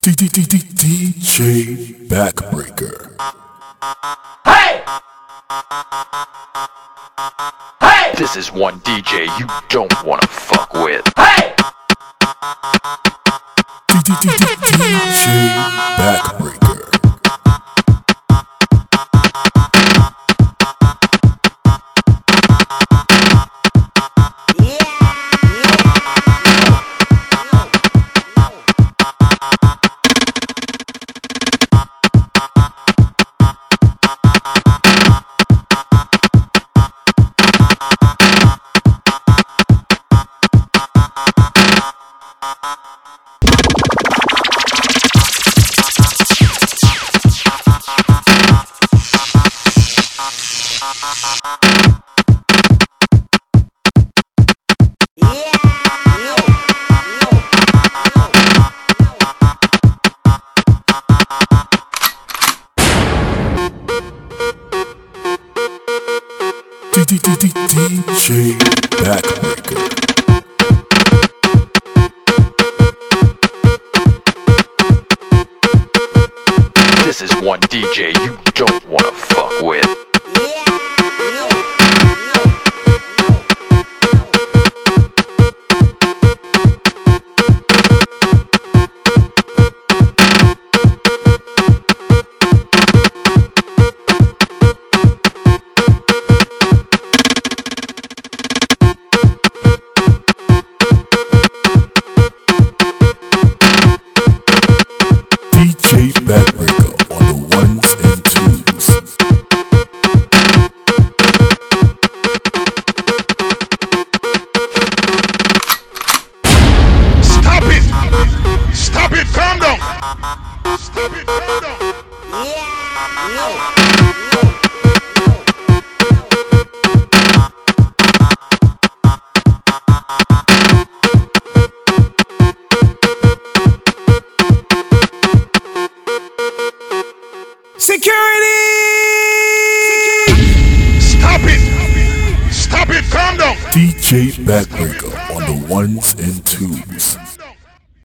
DJ Backbreaker. Hey! Hey! This is one DJ you don't wanna fuck with. Hey! DJ Backbreaker. DJ Backbreaker. This is one DJ you don't wanna fuck with. DJ Backbreaker on the ones and twos. Stop it! Stop it! Calm down! Stop it! Calm down! Security! Stop it! Stop it! Calm down! DJ Backbreaker on the ones and twos.